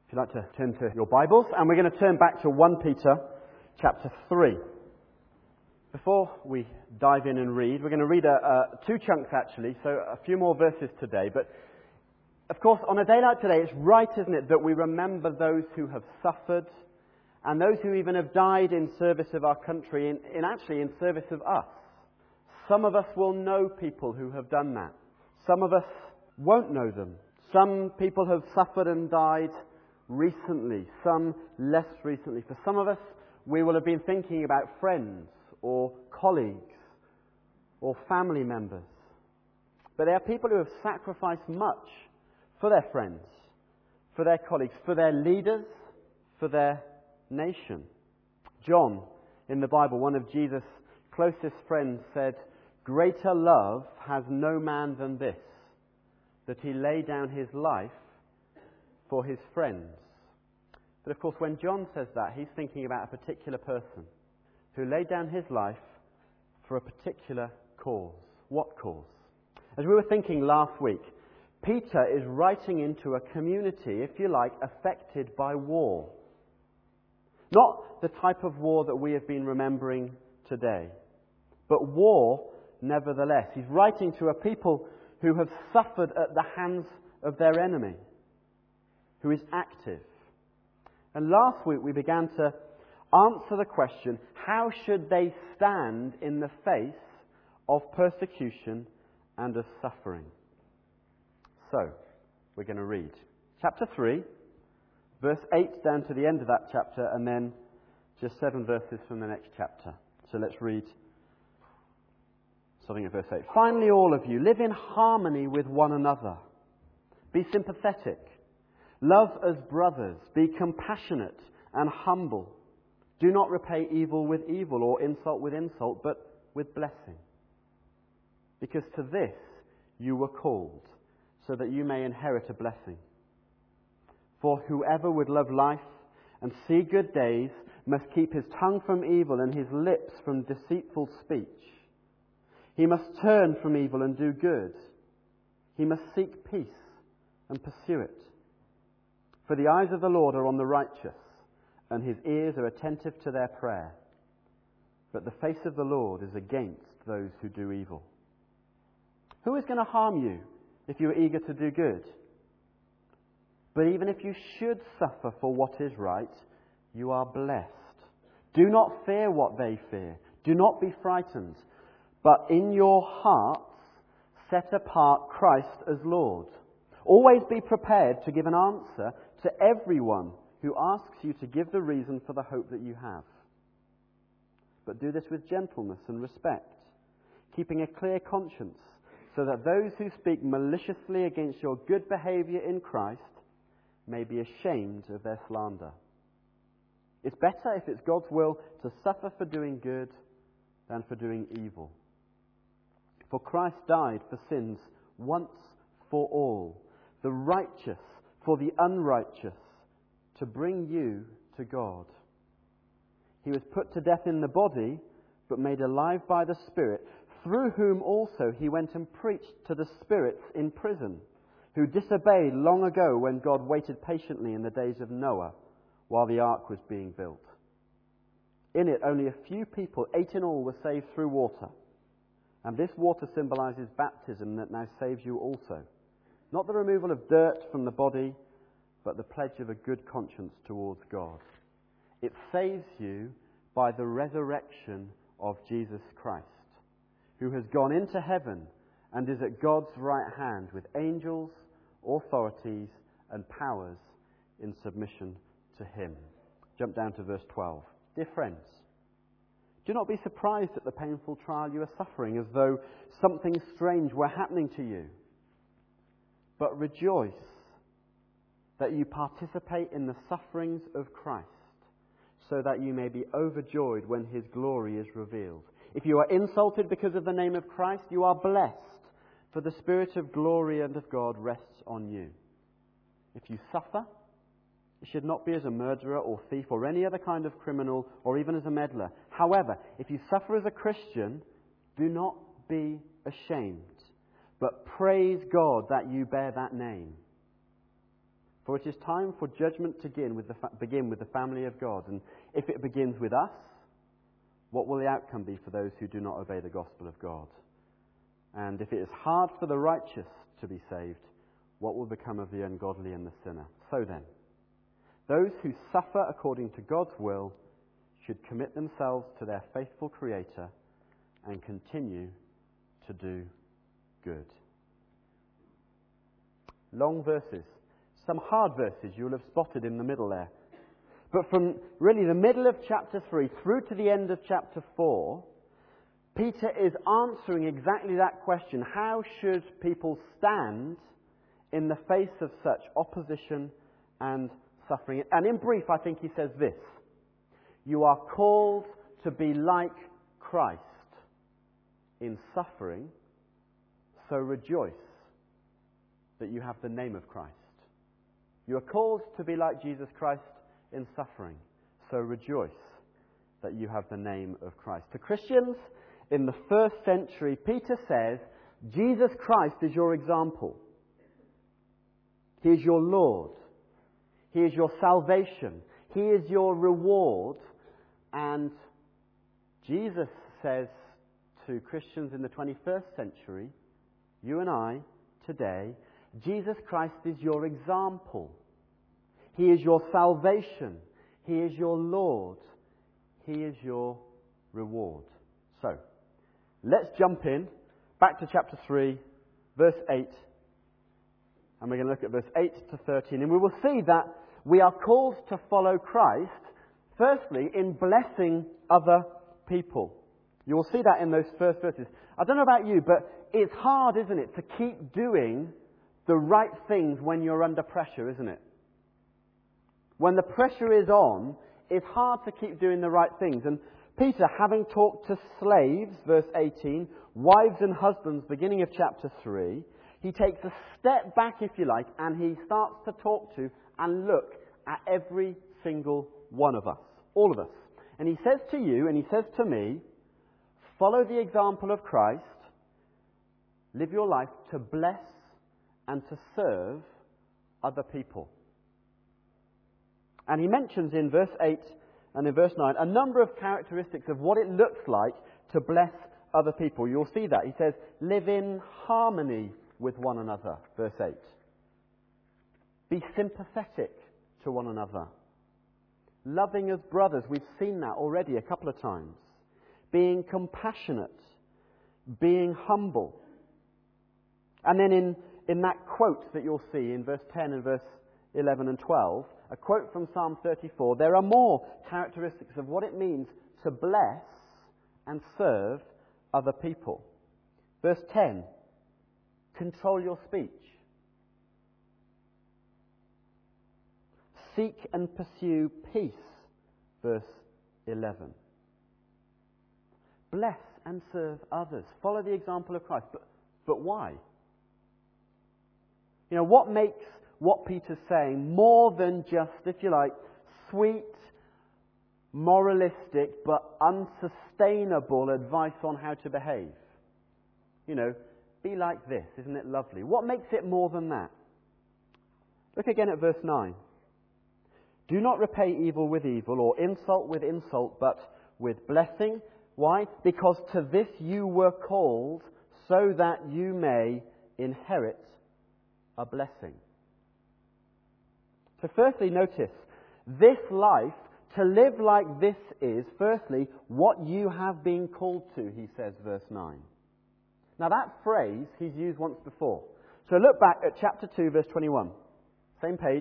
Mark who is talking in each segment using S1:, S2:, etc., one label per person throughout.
S1: If you'd like to turn to your Bibles, and we're going to turn back to 1 Peter chapter 3. Before we dive in and read, we're going to read two chunks actually, so a few more verses today. But of course, on a day like today, it's right, isn't it, that we remember those who have suffered and those who even have died in service of our country, in service of us. Some of us will know people who have done that. Some of us won't know them. Some people have suffered and died recently, some less recently. For some of us, we will have been thinking about friends or colleagues or family members. But there are people who have sacrificed much for their friends, for their colleagues, for their leaders, for their nation. John, in the Bible, one of Jesus' closest friends, said, "Greater love has no man than this, that he lay down his life for his friends." But of course, when John says that, he's thinking about a particular person who laid down his life for a particular cause. What cause? As we were thinking last week, Peter is writing into a community, if you like, affected by war. Not the type of war that we have been remembering today, but war nevertheless. He's writing to a people who have suffered at the hands of their enemy, who is active. And last week we began to answer the question, how should they stand in the face of persecution and of suffering? So, we're going to read chapter 3, verse 8 down to the end of that chapter, and then just 7 verses from the next chapter. So let's read starting at verse 8. "Finally, all of you, live in harmony with one another. Be sympathetic. Love as brothers. Be compassionate and humble. Do not repay evil with evil or insult with insult, but with blessing. Because to this you were called, so that you may inherit a blessing. For whoever would love life and see good days must keep his tongue from evil and his lips from deceitful speech. He must turn from evil and do good. He must seek peace and pursue it. For the eyes of the Lord are on the righteous, and his ears are attentive to their prayer. But the face of the Lord is against those who do evil." Who is going to harm you if you are eager to do good? But even if you should suffer for what is right, you are blessed. Do not fear what they fear. Do not be frightened. But in your hearts set apart Christ as Lord. Always be prepared to give an answer to everyone who asks you to give the reason for the hope that you have. But do this with gentleness and respect, keeping a clear conscience, so that those who speak maliciously against your good behavior in Christ may be ashamed of their slander. It's better, if it's God's will, to suffer for doing good than for doing evil. For Christ died for sins once for all, the righteous for the unrighteous, to bring you to God. He was put to death in the body, but made alive by the Spirit, through whom also he went and preached to the spirits in prison, who disobeyed long ago when God waited patiently in the days of Noah, while the ark was being built. In it, only a few people, 8 in all, were saved through water. And this water symbolizes baptism that now saves you also. Not the removal of dirt from the body, but the pledge of a good conscience towards God. It saves you by the resurrection of Jesus Christ, who has gone into heaven and is at God's right hand with angels, authorities, and powers in submission to him. Jump down to verse 12. "Dear friends, do not be surprised at the painful trial you are suffering, as though something strange were happening to you. But rejoice that you participate in the sufferings of Christ, so that you may be overjoyed when his glory is revealed. If you are insulted because of the name of Christ, you are blessed, for the Spirit of glory and of God rests on you. If you suffer, it should not be as a murderer or thief or any other kind of criminal or even as a meddler. However, if you suffer as a Christian, do not be ashamed, but praise God that you bear that name. For it is time for judgment to begin with the family of God. And if it begins with us, what will the outcome be for those who do not obey the gospel of God? And if it is hard for the righteous to be saved, what will become of the ungodly and the sinner? So then, those who suffer according to God's will should commit themselves to their faithful Creator and continue to do good. Long verses. Some hard verses you'll have spotted in the middle there. But from really the middle of chapter 3 through to the end of chapter 4, Peter is answering exactly that question. How should people stand in the face of such opposition and suffering? And in brief, I think he says this: you are called to be like Christ in suffering, so rejoice that you have the name of Christ. You are called to be like Jesus Christ in suffering, so rejoice that you have the name of Christ. To Christians in the first century, Peter says, Jesus Christ is your example. He is your Lord. He is your salvation. He is your reward. And Jesus says to Christians in the 21st century, you and I, today, Jesus Christ is your example. He is your salvation. He is your Lord. He is your reward. So, let's jump in, back to chapter 3, verse 8. And we're going to look at verse 8 to 13. And we will see that we are called to follow Christ, firstly, in blessing other people. You will see that in those first verses. I don't know about you, but it's hard, isn't it, to keep doing the right things when you're under pressure, isn't it? When the pressure is on, it's hard to keep doing the right things. And Peter, having talked to slaves, verse 18, wives and husbands, beginning of chapter 3, he takes a step back, if you like, and he starts to talk to and look at every single one of us, all of us. And he says to you, and he says to me, follow the example of Christ, live your life to bless and to serve other people. And he mentions in verse 8 and in verse 9 a number of characteristics of what it looks like to bless other people. You'll see that. He says, live in harmony with one another, verse 8. Be sympathetic to one another. Loving as brothers, we've seen that already a couple of times. Being compassionate. Being humble. And then in that quote that you'll see in verse 10 and verse 11 and 12, a quote from Psalm 34, there are more characteristics of what it means to bless and serve other people. Verse 10, control your speech. Seek and pursue peace. Verse 11. Bless and serve others. Follow the example of Christ. But why? You know, what makes what Peter's saying more than just, if you like, sweet, moralistic, but unsustainable advice on how to behave? You know, be like this. Isn't it lovely? What makes it more than that? Look again at verse 9. Do not repay evil with evil or insult with insult, but with blessing. Why? Because to this you were called, so that you may inherit a blessing. So firstly, notice, this life, to live like this is, firstly, what you have been called to, he says, verse 9. Now that phrase he's used once before. So look back at chapter 2, verse 21. Same page.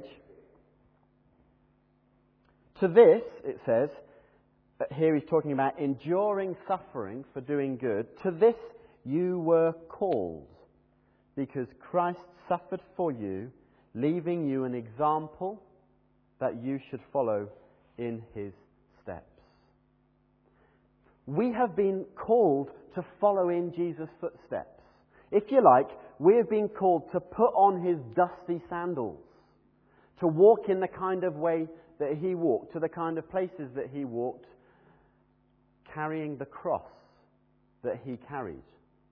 S1: To this, it says, here he's talking about enduring suffering for doing good. To this you were called, because Christ suffered for you, leaving you an example that you should follow in his steps. We have been called to follow in Jesus' footsteps. If you like, we have been called to put on his dusty sandals, to walk in the kind of way that he walked, to the kind of places that he walked, carrying the cross that he carried.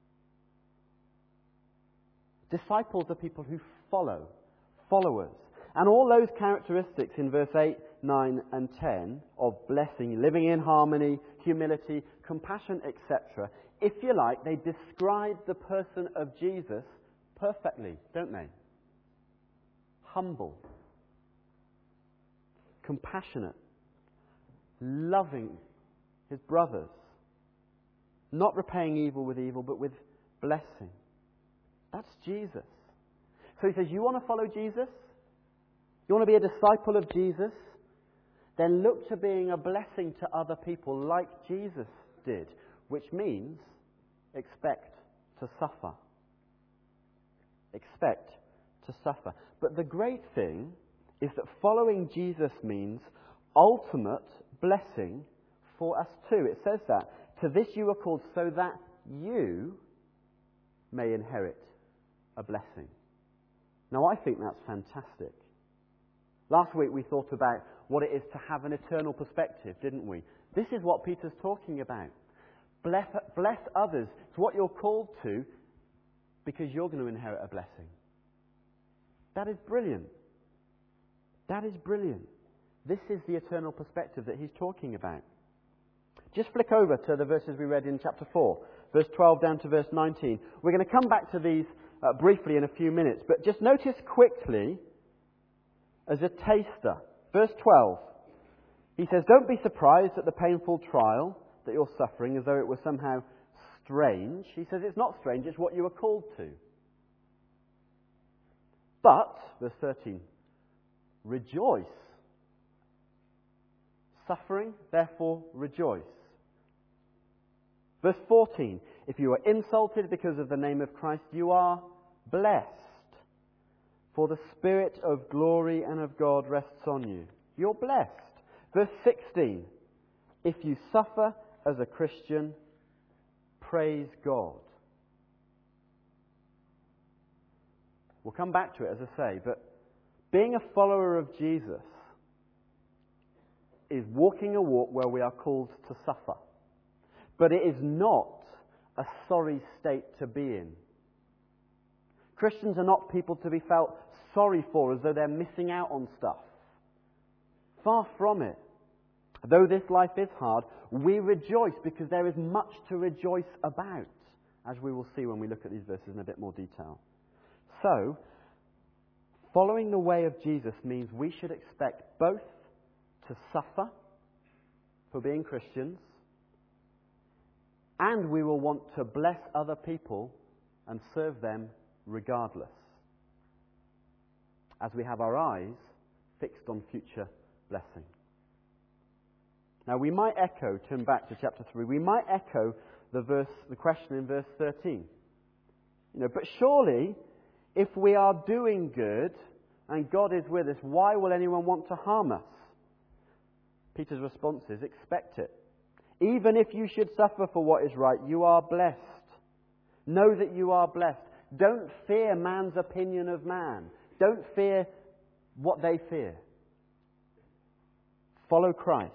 S1: Disciples are people who follow, followers. And all those characteristics in verse 8, 9 and 10 of blessing, living in harmony, humility, compassion, etc., if you like, they describe the person of Jesus perfectly, don't they? Humble, compassionate, loving his brothers, not repaying evil with evil, but with blessing. That's Jesus. So he says, you want to follow Jesus? You want to be a disciple of Jesus? Then look to being a blessing to other people like Jesus did, which means expect to suffer. Expect to suffer. But the great thing is that following Jesus means ultimate blessing for us too. It says that, to this you are called so that you may inherit a blessing. Now I think that's fantastic. Last week we thought about what it is to have an eternal perspective, didn't we? This is what Peter's talking about. Bless others. It's what you're called to because you're going to inherit a blessing. That is brilliant. That is brilliant. This is the eternal perspective that he's talking about. Just flick over to the verses we read in chapter 4, verse 12 down to verse 19. We're going to come back to these briefly in a few minutes, but just notice quickly as a taster. Verse 12, he says, don't be surprised at the painful trial that you're suffering as though it were somehow strange. He says it's not strange, it's what you are called to. But, verse 13, rejoice. Suffering, therefore rejoice. Verse 14, if you are insulted because of the name of Christ, you are blessed. For the Spirit of glory and of God rests on you. You're blessed. Verse 16, if you suffer as a Christian, praise God. We'll come back to it, as I say, but being a follower of Jesus is walking a walk where we are called to suffer. But it is not a sorry state to be in. Christians are not people to be felt sorry for as though they're missing out on stuff. Far from it. Though this life is hard, we rejoice because there is much to rejoice about, as we will see when we look at these verses in a bit more detail. So, following the way of Jesus means we should expect both to suffer for being Christians, and we will want to bless other people and serve them regardless, as we have our eyes fixed on future blessing. Now we might echo, turn back to chapter 3, we might echo the question in verse 13. But surely, if we are doing good and God is with us, why will anyone want to harm us? Peter's response is, expect it. Even if you should suffer for what is right, you are blessed. Know that you are blessed. Don't fear man's opinion of man. Don't fear what they fear. Follow Christ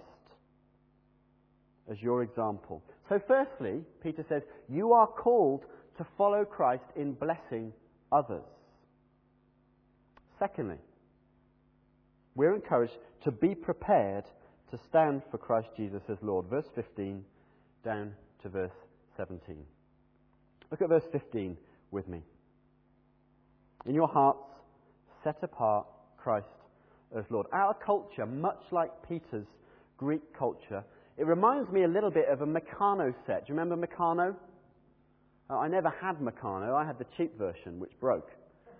S1: as your example. So firstly, Peter says, you are called to follow Christ in blessing others. Secondly, we're encouraged to be prepared to stand for Christ Jesus as Lord. Verse 15 down to verse 17. Look at verse 15 with me. In your hearts, set apart Christ as Lord. Our culture, much like Peter's Greek culture, it reminds me a little bit of a Meccano set. Do you remember Meccano? I never had Meccano. I had the cheap version, which broke.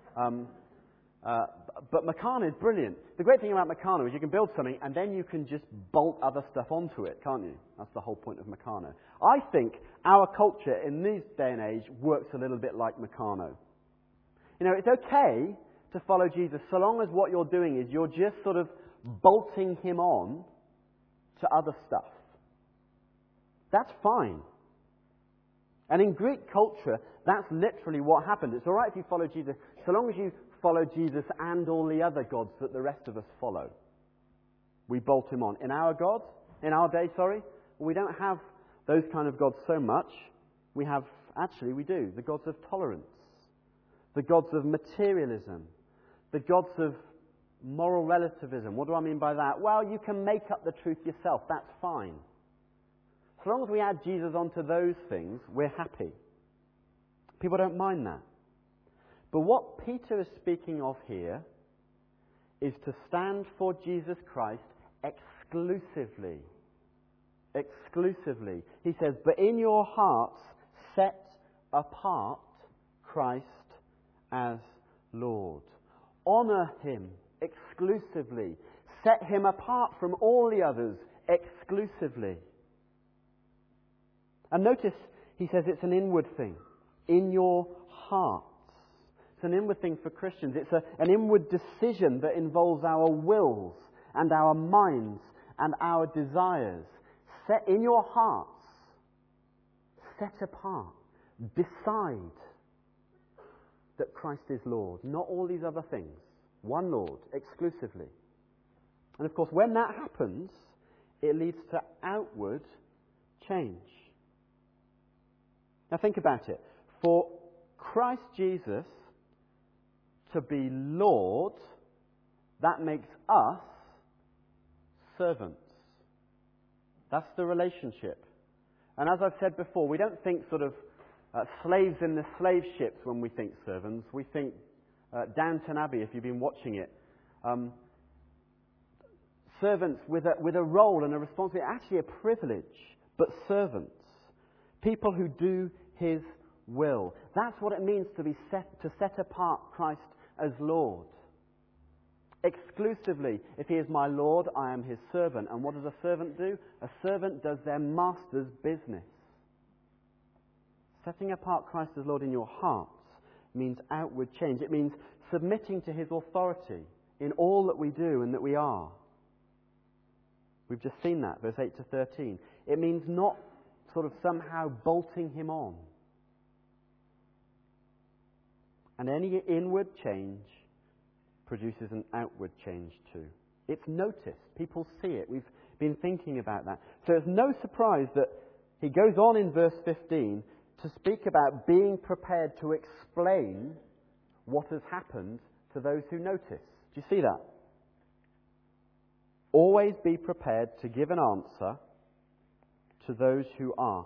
S1: But Meccano is brilliant. The great thing about Meccano is you can build something and then you can just bolt other stuff onto it, can't you? That's the whole point of Meccano. I think our culture in this day and age works a little bit like Meccano. It's okay to follow Jesus so long as what you're doing is you're just sort of bolting him on to other stuff. That's fine. And in Greek culture, that's literally what happened. It's all right if you follow Jesus, so long as you follow Jesus and all the other gods that the rest of us follow. We bolt him on. In our day, we don't have those kind of gods so much. We do. The gods of tolerance. The gods of materialism. The gods of moral relativism. What do I mean by that? Well, you can make up the truth yourself. That's fine. As long as we add Jesus onto those things, we're happy. People don't mind that. But what Peter is speaking of here is to stand for Jesus Christ exclusively. Exclusively. He says, but in your hearts set apart Christ as Lord. Honour him exclusively. Set him apart from all the others exclusively. And notice he says it's an inward thing. In your hearts. It's an inward thing for Christians. It's an inward decision that involves our wills and our minds and our desires. Set in your hearts. Set apart. Decide that Christ is Lord. Not all these other things. One Lord, exclusively. And of course, when that happens, it leads to outward change. Now think about it. For Christ Jesus to be Lord, that makes us servants. That's the relationship. And as I've said before, we don't think sort of slaves in the slave ships when we think servants. We think Downton Abbey, if you've been watching it. Servants with a role and a responsibility, actually a privilege, but servants. People who do His will. That's what it means to set apart Christ as Lord. Exclusively, if He is my Lord, I am His servant. And what does a servant do? A servant does their master's business. Setting apart Christ as Lord in your hearts means outward change. It means submitting to His authority in all that we do and that we are. We've just seen that, verse 8 to 13. It means not sort of somehow bolting Him on. And any inward change produces an outward change too. It's noticed. People see it. We've been thinking about that. So it's no surprise that he goes on in verse 15 to speak about being prepared to explain what has happened to those who notice. Do you see that? Always be prepared to give an answer to those who ask.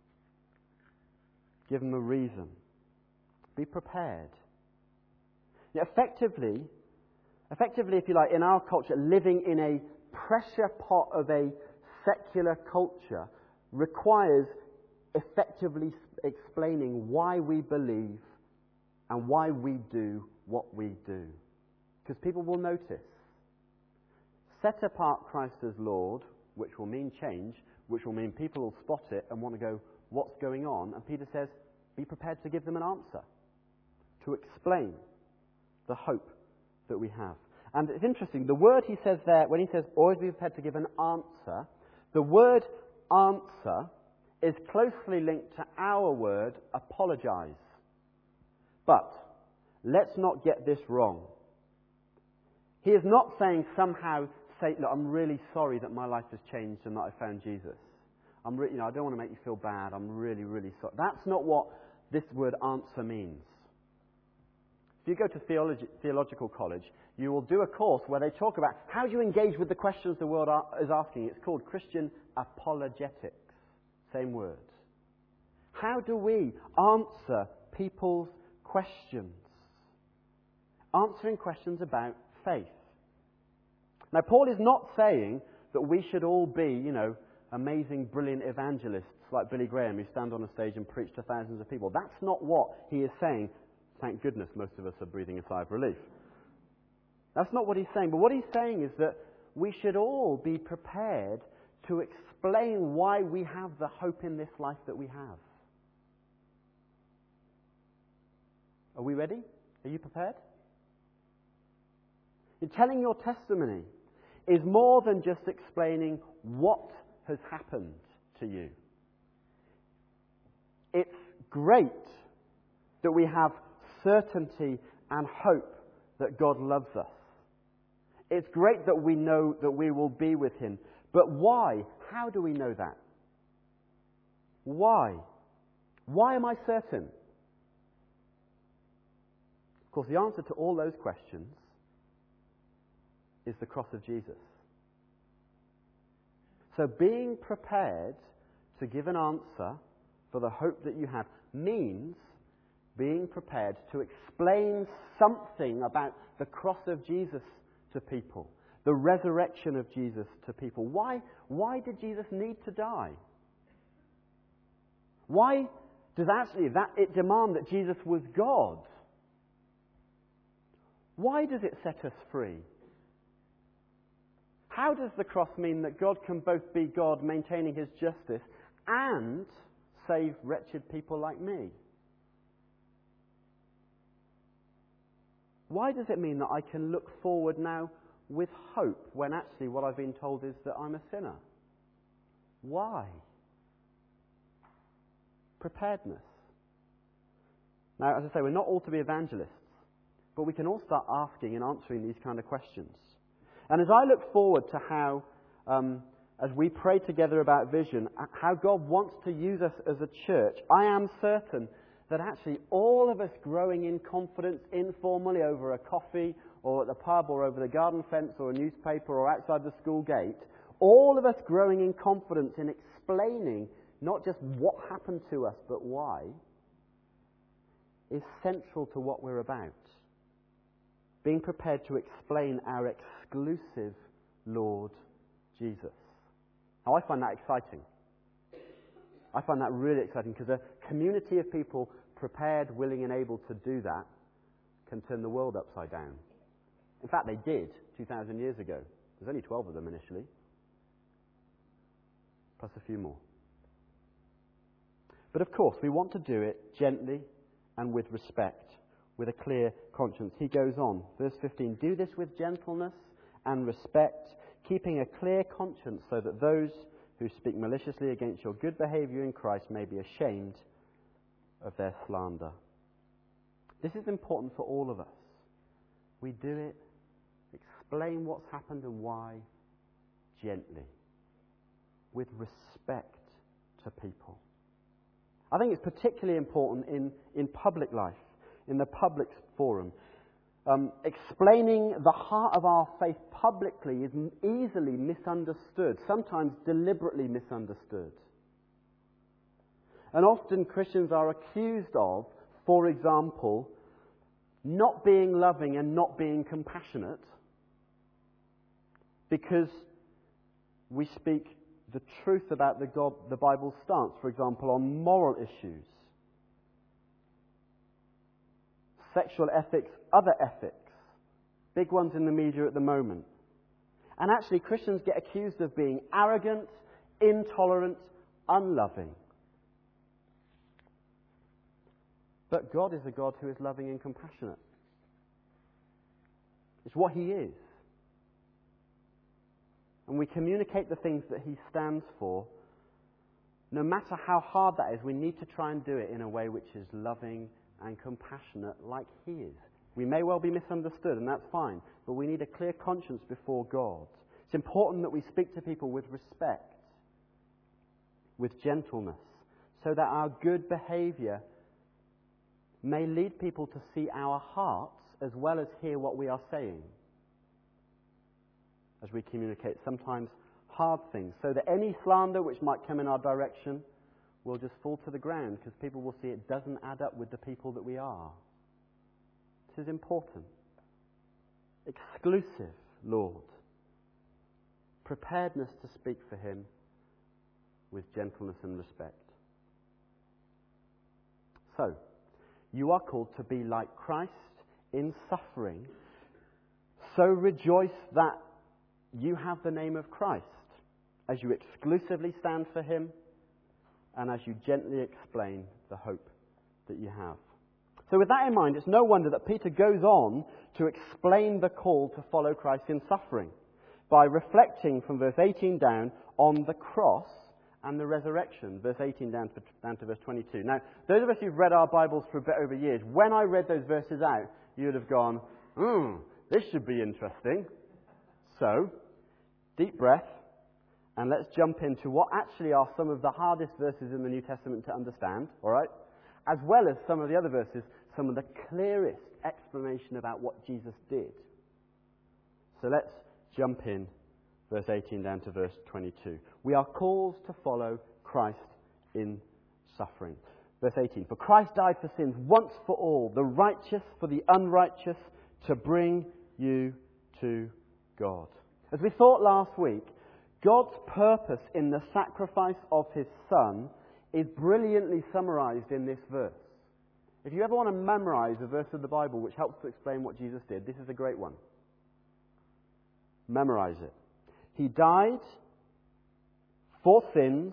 S1: Give them a reason. Be prepared. Yeah, effectively, if you like, in our culture, living in a pressure pot of a secular culture requires effectively explaining why we believe and why we do what we do. Because people will notice. Set apart Christ as Lord, which will mean change, which will mean people will spot it and want to go, what's going on? And Peter says, be prepared to give them an answer, to explain the hope that we have. And it's interesting, the word he says there, when he says, always be prepared to give an answer, the word answer is closely linked to our word, apologize. But let's not get this wrong. He is not saying somehow, look, I'm really sorry that my life has changed and that I found Jesus. I don't want to make you feel bad. I'm really, really sorry. That's not what this word answer means. If you go to theological college, you will do a course where they talk about how do you engage with the questions the world is asking. It's called Christian apologetics. Same word. How do we answer people's questions? Answering questions about faith. Now, Paul is not saying that we should all be, amazing, brilliant evangelists like Billy Graham who stand on a stage and preach to thousands of people. That's not what he is saying. Thank goodness most of us are breathing a sigh of relief. That's not what he's saying. But what he's saying is that we should all be prepared to explain why we have the hope in this life that we have. Are we ready? Are you prepared? Telling your testimony is more than just explaining what has happened to you. It's great that we have certainty and hope that God loves us. It's great that we know that we will be with Him. But why? How do we know that? Why? Why am I certain? Of course, the answer to all those questions is the cross of Jesus. So being prepared to give an answer for the hope that you have means being prepared to explain something about the cross of Jesus to people, the resurrection of Jesus to people. Why did Jesus need to die? Why does actually it demand that Jesus was God? Why does it set us free? How does the cross mean that God can both be God, maintaining his justice, and save wretched people like me? Why does it mean that I can look forward now with hope when actually what I've been told is that I'm a sinner? Why? Preparedness. Now, as I say, we're not all to be evangelists, but we can all start asking and answering these kind of questions. And as I look forward to how, as we pray together about vision, how God wants to use us as a church, I am certain that actually all of us growing in confidence informally over a coffee or at the pub or over the garden fence or a newspaper or outside the school gate, all of us growing in confidence in explaining not just what happened to us but why, is central to what we're about. Being prepared to explain our exclusive Lord Jesus. Now, I find that exciting. I find that really exciting because a community of people prepared, willing and able to do that can turn the world upside down. In fact, they did 2,000 years ago. There's only 12 of them initially, plus a few more. But of course, we want to do it gently and with respect, with a clear conscience. He goes on, verse 15, do this with gentleness and respect, keeping a clear conscience so that those who speak maliciously against your good behavior in Christ may be ashamed of their slander. This is important for all of us. We do it, explain what's happened and why, gently, with respect to people. I think it's particularly important in public life, in the public forum. Explaining the heart of our faith publicly is easily misunderstood, sometimes deliberately misunderstood. And often Christians are accused of, for example, not being loving and not being compassionate because we speak the truth about the Bible's stance, for example, on moral issues, sexual ethics, other ethics, big ones in the media at the moment. And actually, Christians get accused of being arrogant, intolerant, unloving. But God is a God who is loving and compassionate. It's what he is. And we communicate the things that he stands for. No matter how hard that is, we need to try and do it in a way which is loving and compassionate like he is. We may well be misunderstood, and that's fine, but we need a clear conscience before God. It's important that we speak to people with respect, with gentleness, so that our good behavior may lead people to see our hearts as well as hear what we are saying as we communicate sometimes hard things, so that any slander which might come in our direction will just fall to the ground because people will see it doesn't add up with the people that we are. This is important. Exclusive Lord. Preparedness to speak for him with gentleness and respect. So, you are called to be like Christ in suffering. So rejoice that you have the name of Christ as you exclusively stand for him and as you gently explain the hope that you have. So with that in mind, it's no wonder that Peter goes on to explain the call to follow Christ in suffering by reflecting from verse 18 down on the cross and the resurrection, verse 18 down to verse 22. Now, those of us who've read our Bibles for a bit over years, when I read those verses out, you would have gone, this should be interesting. So, deep breath, and let's jump into what actually are some of the hardest verses in the New Testament to understand, all right? As well as some of the other verses, some of the clearest explanation about what Jesus did. So let's jump in, verse 18 down to verse 22. We are called to follow Christ in suffering. Verse 18, for Christ died for sins once for all, the righteous for the unrighteous, to bring you to God. As we thought last week, God's purpose in the sacrifice of His Son is brilliantly summarized in this verse. If you ever want to memorize a verse of the Bible which helps to explain what Jesus did, this is a great one. Memorize it. He died for sins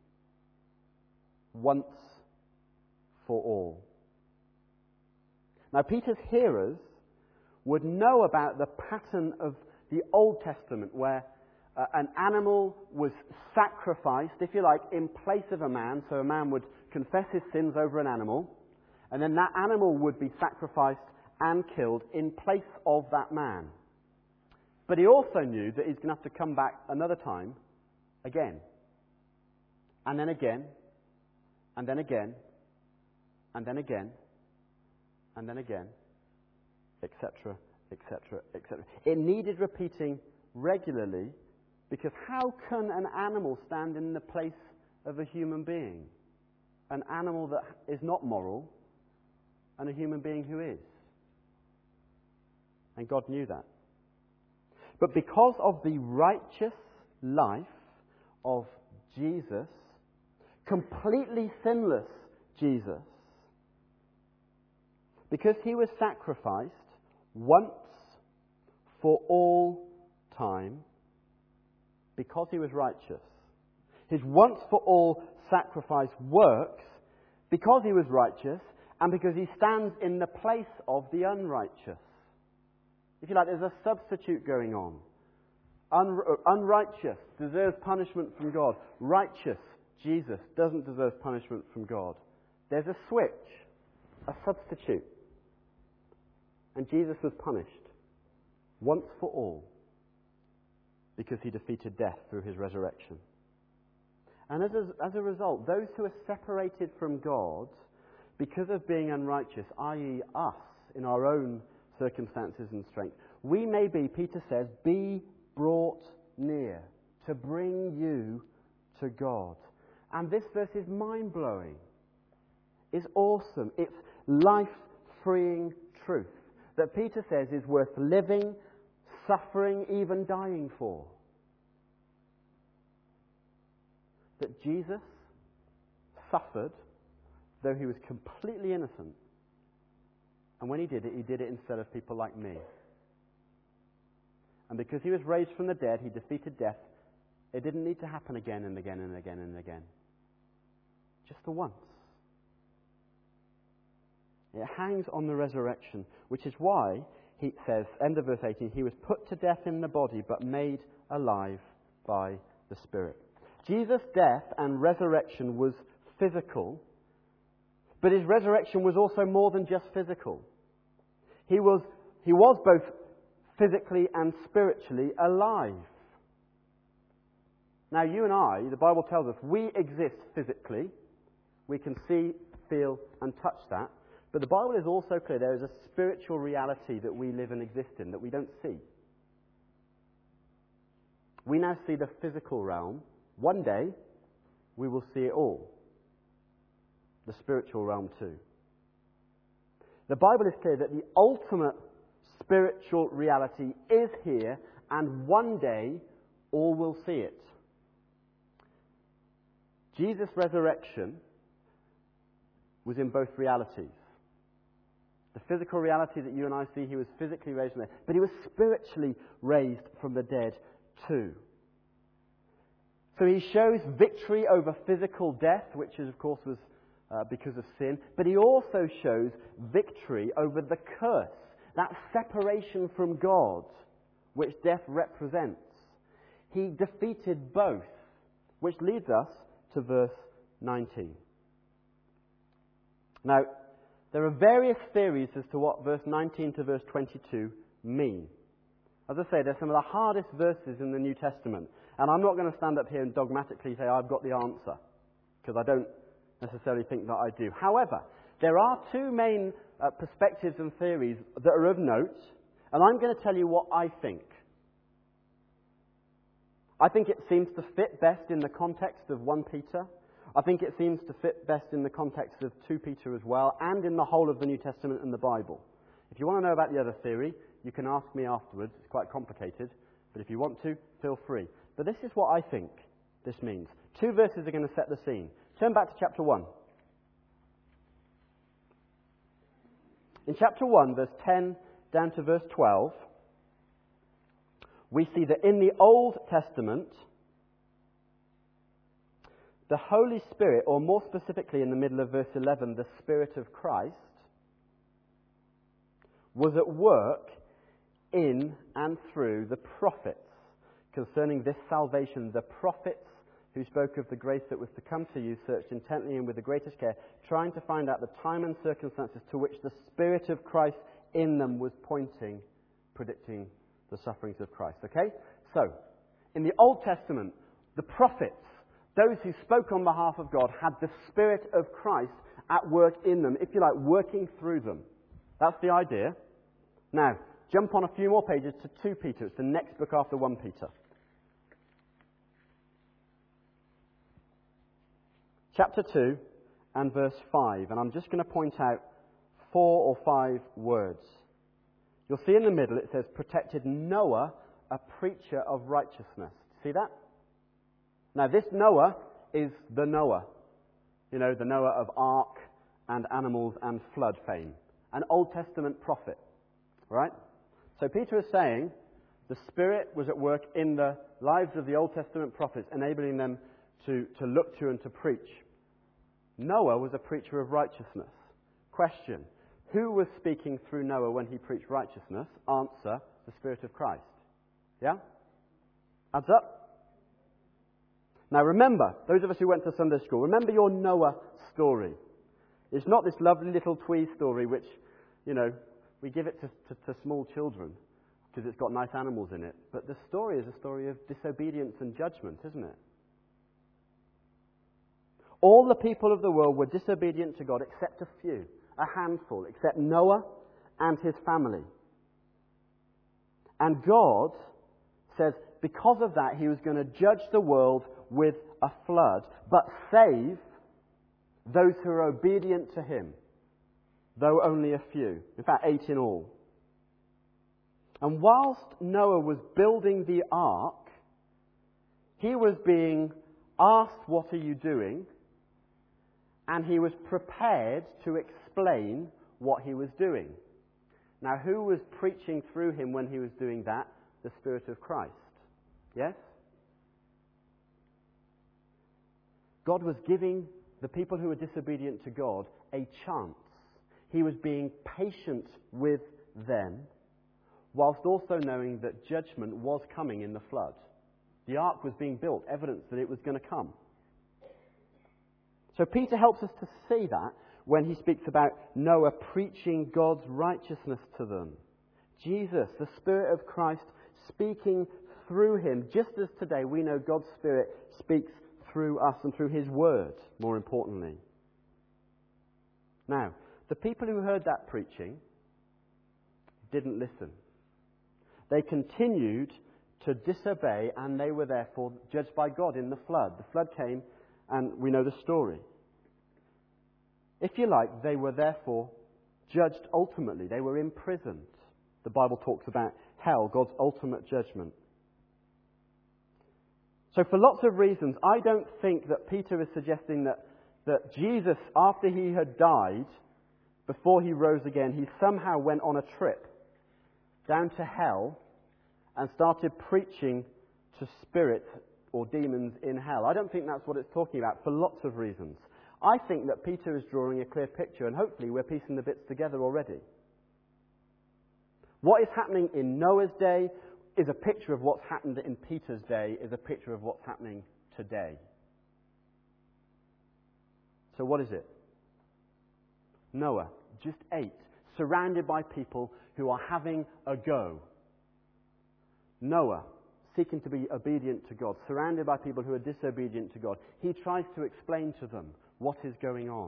S1: once for all. Now, Peter's hearers would know about the pattern of the Old Testament where an animal was sacrificed, if you like, in place of a man. So a man would confess his sins over an animal, and then that animal would be sacrificed and killed in place of that man. But he also knew that he's going to have to come back another time, again, and then again, and then again, and then again, and then again, etc., etc., etc. It needed repeating regularly, because how can an animal stand in the place of a human being? An animal that is not moral, and a human being who is. And God knew that. But because of the righteous life of Jesus, completely sinless Jesus, because He was sacrificed once for all time, because He was righteous, His once for all sacrifice works because He was righteous and because He stands in the place of the unrighteous. If you like, there's a substitute going on. Unrighteous deserves punishment from God. Righteous, Jesus, doesn't deserve punishment from God. There's a switch, a substitute. And Jesus was punished once for all because He defeated death through His resurrection. And as a result, those who are separated from God because of being unrighteous, i.e. us in our own circumstances and strength, we may be, Peter says, be brought near to bring you to God. And this verse is mind-blowing. It's awesome. It's life-freeing truth that Peter says is worth living, suffering, even dying for. That Jesus suffered though He was completely innocent. And when He did it instead of people like me. And because He was raised from the dead, He defeated death. It didn't need to happen again and again and again and again. Just the once. It hangs on the resurrection, which is why He says, end of verse 18, He was put to death in the body, but made alive by the Spirit. Jesus' death and resurrection was physical, but His resurrection was also more than just physical. He was both physically and spiritually alive. Now, you and I, the Bible tells us, we exist physically. We can see, feel, and touch that. But the Bible is also clear there is a spiritual reality that we live and exist in that we don't see. We now see the physical realm. One day, we will see it all. The spiritual realm too. The Bible is clear that the ultimate spiritual reality is here, and one day all will see it. Jesus' resurrection was in both realities. The physical reality that you and I see, He was physically raised from the dead, but He was spiritually raised from the dead too. So He shows victory over physical death, which of course was because of sin, but He also shows victory over the curse, that separation from God, which death represents. He defeated both, which leads us to verse 19. Now, there are various theories as to what verse 19 to verse 22 mean. As I say, they're some of the hardest verses in the New Testament. And I'm not going to stand up here and dogmatically say, I've got the answer, because I don't necessarily think that I do. However, there are two main perspectives and theories that are of note, and I'm going to tell you what I think. I think it seems to fit best in the context of 1 Peter. I think it seems to fit best in the context of 2 Peter as well, and in the whole of the New Testament and the Bible. If you want to know about the other theory, you can ask me afterwards. It's quite complicated, but if you want to, feel free. But this is what I think this means. 2 verses are going to set the scene. Turn back to chapter 1. In chapter 1, verse 10 down to verse 12, we see that in the Old Testament, the Holy Spirit, or more specifically in the middle of verse 11, the Spirit of Christ, was at work in and through the prophets concerning this salvation. The prophets who spoke of the grace that was to come to you searched intently and with the greatest care, trying to find out the time and circumstances to which the Spirit of Christ in them was pointing, predicting the sufferings of Christ. Okay? So, in the Old Testament, the prophets, those who spoke on behalf of God, had the Spirit of Christ at work in them, if you like, working through them. That's the idea. Now, jump on a few more pages to 2 Peter. It's the next book after 1 Peter. Chapter 2 and verse 5. And I'm just going to point out 4 or 5 words. You'll see in the middle it says, protected Noah, a preacher of righteousness. See that? Now, this Noah is the Noah. You know, the Noah of ark and animals and flood fame. An Old Testament prophet. Right? So Peter is saying the Spirit was at work in the lives of the Old Testament prophets, enabling them to look to and to preach. Noah was a preacher of righteousness. Question: who was speaking through Noah when he preached righteousness? Answer: the Spirit of Christ. Yeah? Adds up? Now remember, those of us who went to Sunday school, remember your Noah story. It's not this lovely little twee story which, you know, we give it to small children because it's got nice animals in it. But the story is a story of disobedience and judgment, isn't it? All the people of the world were disobedient to God except a few, a handful, except Noah and his family. And God says because of that he was going to judge the world with a flood, but save those who are obedient to him, though only a few. In fact, 8 in all. And whilst Noah was building the ark, he was being asked, what are you doing? And he was prepared to explain what he was doing. Now, who was preaching through him when he was doing that? The Spirit of Christ. Yes? God was giving the people who were disobedient to God a chance. He was being patient with them, whilst also knowing that judgment was coming in the flood. The ark was being built, evidence that it was going to come. So Peter helps us to see that when he speaks about Noah preaching God's righteousness to them. Jesus, the Spirit of Christ, speaking through him, just as today we know God's Spirit speaks through us and through his word, more importantly. Now, the people who heard that preaching didn't listen. They continued to disobey, and they were therefore judged by God in the flood. The flood came, and we know the story. If you like, they were therefore judged ultimately. They were imprisoned. The Bible talks about hell, God's ultimate judgment. So for lots of reasons, I don't think that Peter is suggesting that Jesus, after he had died, before he rose again, he somehow went on a trip down to hell and started preaching to spirits or demons in hell. I don't think that's what it's talking about for lots of reasons. I think that Peter is drawing a clear picture, and hopefully we're piecing the bits together already. What is happening in Noah's day is a picture of what's happened in Peter's day, is a picture of what's happening today. So what is it? Noah, just 8, surrounded by people who are having a go. Noah, seeking to be obedient to God, surrounded by people who are disobedient to God. He tries to explain to them what is going on.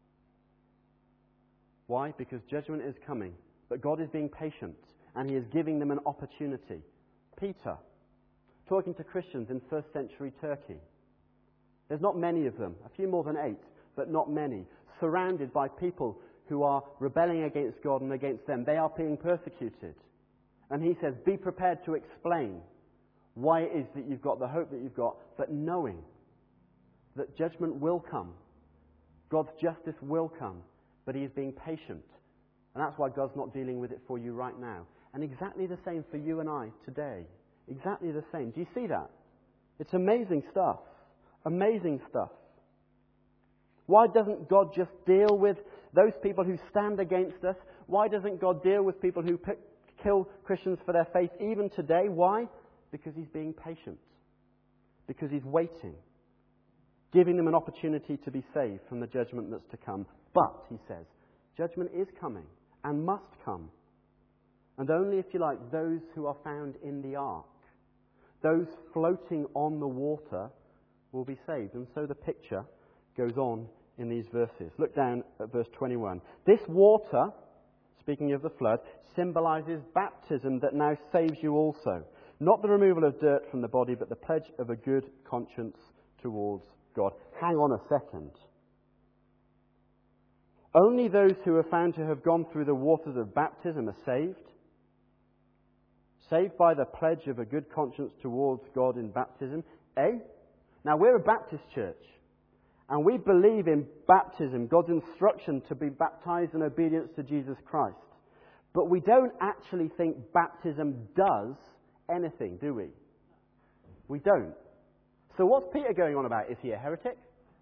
S1: Why? Because judgment is coming, but God is being patient, and he is giving them an opportunity. Peter, talking to Christians in first century Turkey. There's not many of them, a few more than 8, but not many, surrounded by people who are rebelling against God and against them. They are being persecuted. And he says, be prepared to explain why it is that you've got the hope that you've got, but knowing that judgment will come. God's justice will come, but he is being patient. And that's why God's not dealing with it for you right now. And exactly the same for you and I today. Exactly the same. Do you see that? It's amazing stuff. Amazing stuff. Why doesn't God just deal with those people who stand against us? Why doesn't God deal with people who kill Christians for their faith even today? Why? Because he's being patient. Because he's waiting. Giving them an opportunity to be saved from the judgment that's to come. But, he says, judgment is coming and must come. And only, if you like, those who are found in the ark, those floating on the water, will be saved. And so the picture goes on in these verses. Look down at verse 21. This water, speaking of the flood, symbolizes baptism that now saves you also. Not the removal of dirt from the body, but the pledge of a good conscience towards God. Hang on a second. Only those who are found to have gone through the waters of baptism are saved. Saved by the pledge of a good conscience towards God in baptism. Now, we're a Baptist church, and we believe in baptism, God's instruction to be baptized in obedience to Jesus Christ. But we don't actually think baptism does anything, do we? We don't. So what's Peter going on about? Is he a heretic?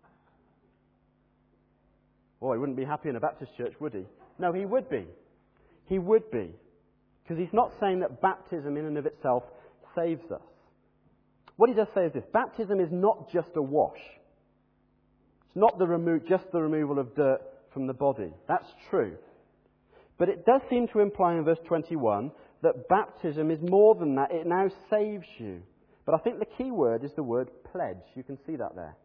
S1: Well, he wouldn't be happy in a Baptist church, would he? No, he would be. He would be. Because he's not saying that baptism in and of itself saves us. What he does say is this: baptism is not just a wash. It's not just the removal of dirt from the body. That's true. But it does seem to imply in verse 21 that baptism is more than that. It now saves you. But I think the key word is the word pledge. You can see that there.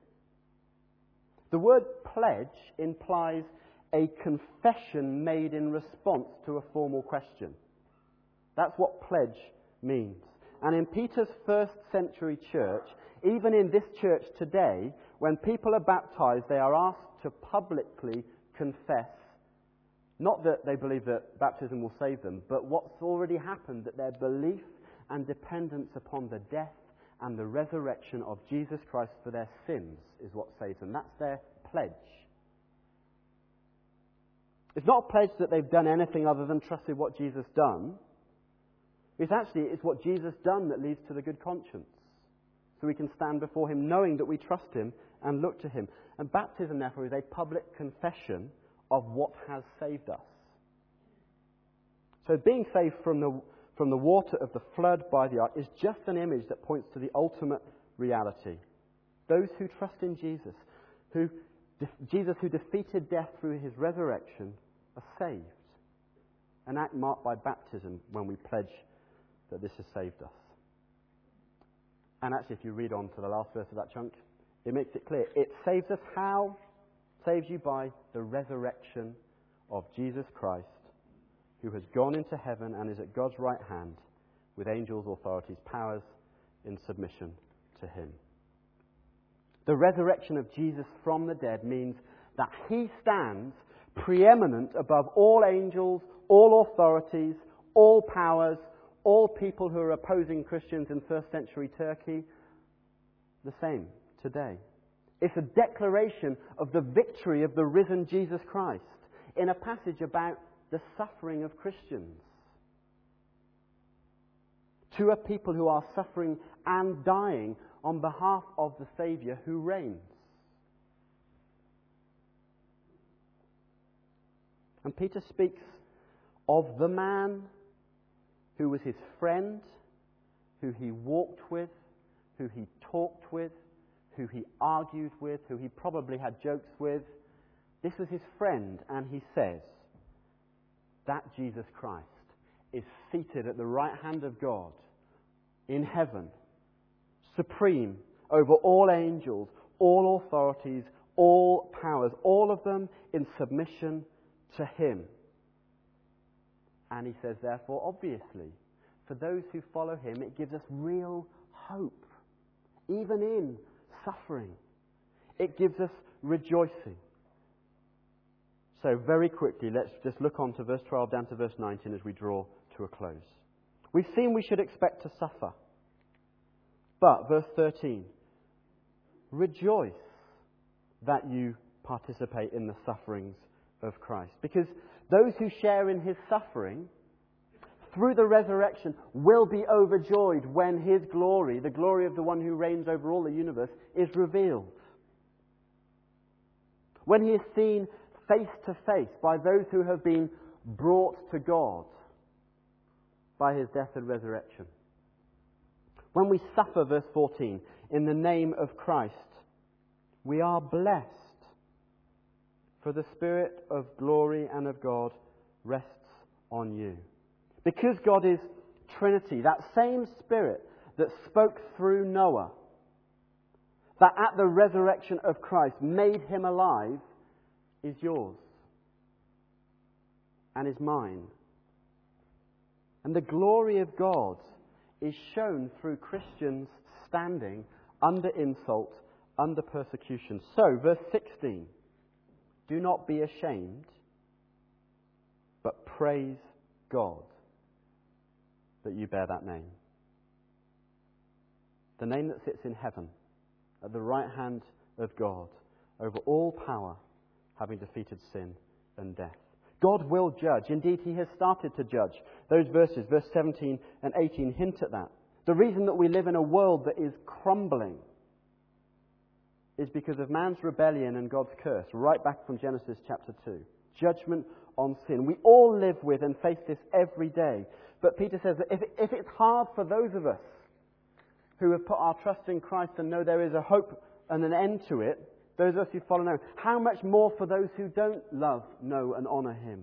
S1: The word pledge implies a confession made in response to a formal question. That's what pledge means. And in Peter's first century church, even in this church today, when people are baptized, they are asked to publicly confess, not that they believe that baptism will save them, but what's already happened, that their belief and dependence upon the death and the resurrection of Jesus Christ for their sins is what saves them. That's their pledge. It's not a pledge that they've done anything other than trusted what Jesus done. It's what Jesus done that leads to the good conscience. So we can stand before him knowing that we trust him and look to him. And baptism, therefore, is a public confession of what has saved us. So being saved from the water of the flood by the ark is just an image that points to the ultimate reality. Those who trust in Jesus who defeated death through his resurrection, are saved. An act marked by baptism when we pledge that this has saved us. And actually, if you read on to the last verse of that chunk, it makes it clear. It saves us how? Saves you by the resurrection of Jesus Christ, who has gone into heaven and is at God's right hand with angels, authorities, powers in submission to him. The resurrection of Jesus from the dead means that he stands preeminent above all angels, all authorities, all powers, all people who are opposing Christians in first century Turkey. The same today. It's a declaration of the victory of the risen Jesus Christ in a passage about the suffering of Christians. To a people who are suffering and dying on behalf of the Saviour who reigns. And Peter speaks of the man who was his friend, who he walked with, who he talked with, who he argued with, who he probably had jokes with. This was his friend, and he says that Jesus Christ is seated at the right hand of God in heaven, supreme over all angels, all authorities, all powers, all of them in submission to him. And he says, therefore, obviously, for those who follow him, it gives us real hope, even in suffering. It gives us rejoicing. So very quickly, let's just look on to verse 12 down to verse 19 as we draw to a close. We've seen we should expect to suffer. But, verse 13, rejoice that you participate in the sufferings of Christ. Because those who share in his suffering, through the resurrection, will be overjoyed when his glory, the glory of the one who reigns over all the universe, is revealed. When he is seen face to face by those who have been brought to God by his death and resurrection. When we suffer, verse 14, in the name of Christ, we are blessed, for the Spirit of glory and of God rests on you. Because God is Trinity, that same Spirit that spoke through Noah, that at the resurrection of Christ made him alive, is yours and is mine. And the glory of God is shown through Christians standing under insult, under persecution. So, verse 16, do not be ashamed, but praise God that you bear that name. The name that sits in heaven, at the right hand of God, over all power, having defeated sin and death. God will judge. Indeed, he has started to judge. Those verses, verse 17 and 18, hint at that. The reason that we live in a world that is crumbling is because of man's rebellion and God's curse, right back from Genesis chapter 2. Judgment on sin. We all live with and face this every day. But Peter says that if it's hard for those of us who have put our trust in Christ and know there is a hope and an end to it, those of us who follow him, how much more for those who don't love, know and honour him?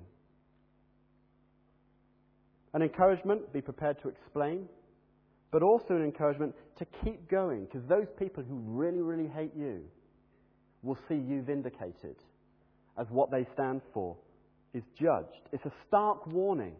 S1: An encouragement, be prepared to explain, but also an encouragement to keep going, because those people who really, really hate you will see you vindicated as what they stand for is judged. It's a stark warning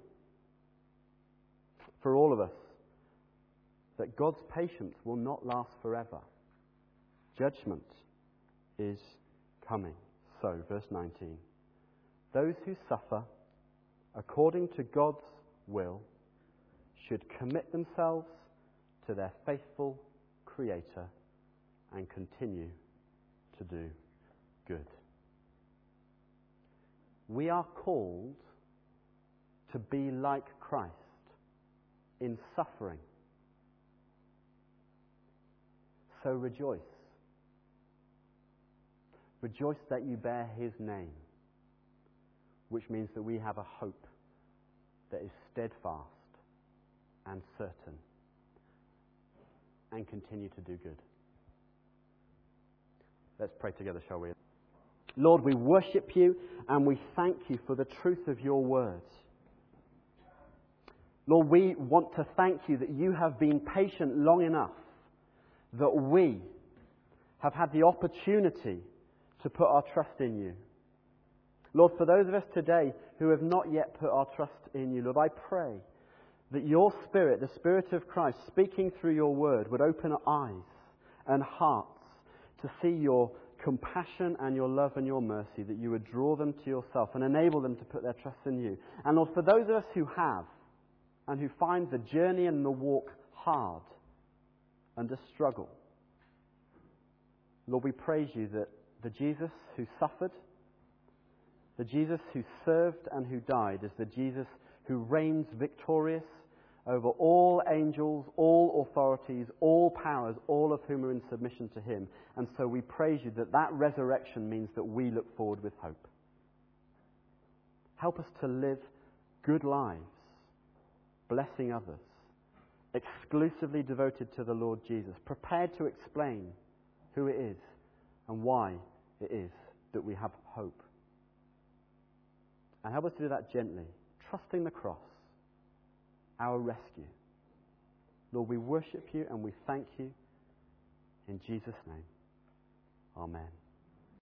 S1: for all of us that God's patience will not last forever. Judgment is coming. So, verse 19. Those who suffer according to God's will should commit themselves to their faithful Creator and continue to do good. We are called to be like Christ in suffering. So rejoice. Rejoice that you bear his name, which means that we have a hope that is steadfast and certain and continue to do good. Let's pray together, shall we? Lord, we worship you and we thank you for the truth of your words. Lord, we want to thank you that you have been patient long enough that we have had the opportunity to put our trust in you. Lord, for those of us today who have not yet put our trust in you, Lord, I pray that your Spirit, the Spirit of Christ, speaking through your word, would open our eyes and hearts to see your compassion and your love and your mercy, that you would draw them to yourself and enable them to put their trust in you. And Lord, for those of us who have and who find the journey and the walk hard and a struggle, Lord, we praise you that the Jesus who suffered, the Jesus who served and who died, is the Jesus who reigns victorious over all angels, all authorities, all powers, all of whom are in submission to him. And so we praise you that that resurrection means that we look forward with hope. Help us to live good lives, blessing others, exclusively devoted to the Lord Jesus, prepared to explain who it is and why it is that we have hope. And help us to do that gently, trusting the cross, our rescue. Lord, we worship you and we thank you in Jesus' name. Amen.